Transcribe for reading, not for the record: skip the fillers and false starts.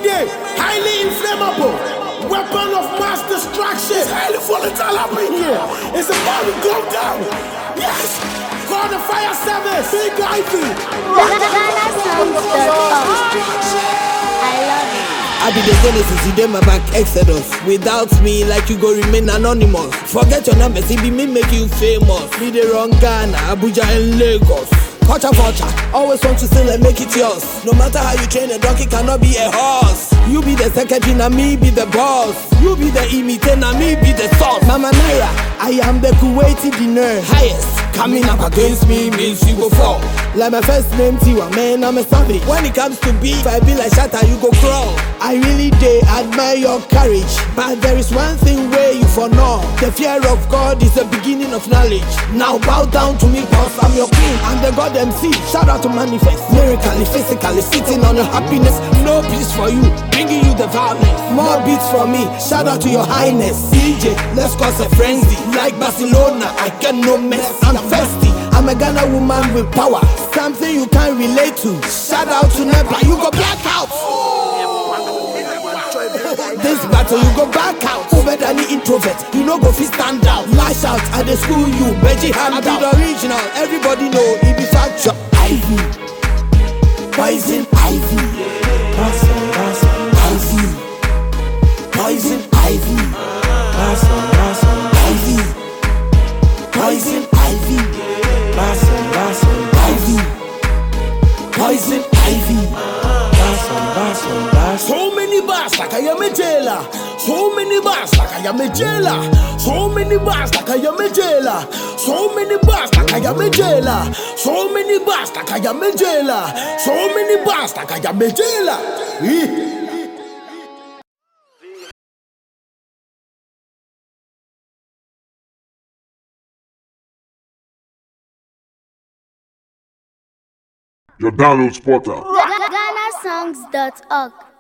Mayday, highly inflammable, weapon of mass destruction. It's highly volatile up in here. It's about to go down. Yes. Call the fire service. Big Ivy. I love it. I be the Genesis, you dey my back, Exodus. Without me, like you go remain anonymous. Forget your numbers, it be me make you famous. Be the wrong Ghana, Abuja and Lagos. Culture, always want to steal and make it yours. No matter how you train, a donkey cannot be a horse. You be the secretary, na me be the boss. You be the imitator, na me be the sauce. Mama Naira, I am the Kuwaiti dinner. Highest, coming up against me means you go fall. Like my first name Tiwa, man, I'm a savage. When it comes to beef, I be like shatter, you go crawl. I really admire your courage, but there is one thing where you for know. The fear of God is the beginning of knowledge. Now bow down to me, boss, I'm your king. I'm the God MC, shout out to Manifest. Lyrically, physically, sitting on your happiness. No peace for you, bringing you the violence. More beats for me, shout out to your highness. CJ, let's cause a frenzy. Like Barcelona, I get no mess, I'm thirsty. I'm a Ghana woman with power, something you can't relate to. Shout out to Nepa, you go black out. This battle you go back out. Over than the introvert, you know go fit stand out. Lash out at the school you, Beji hand out. I be the original, everybody know it be factual. Ivy, poison ivy, ivy, poison ivy, ivy, poison ivy, ivy, poison ivy. So many bars like I am a jailer. So many bars like I am a jailer. So many bars like I am a jailer. So many bars like I am a jailer. So many bars like I am a jailer. So many bars like I am a jailer. Your download spotter. GhanaSongs.org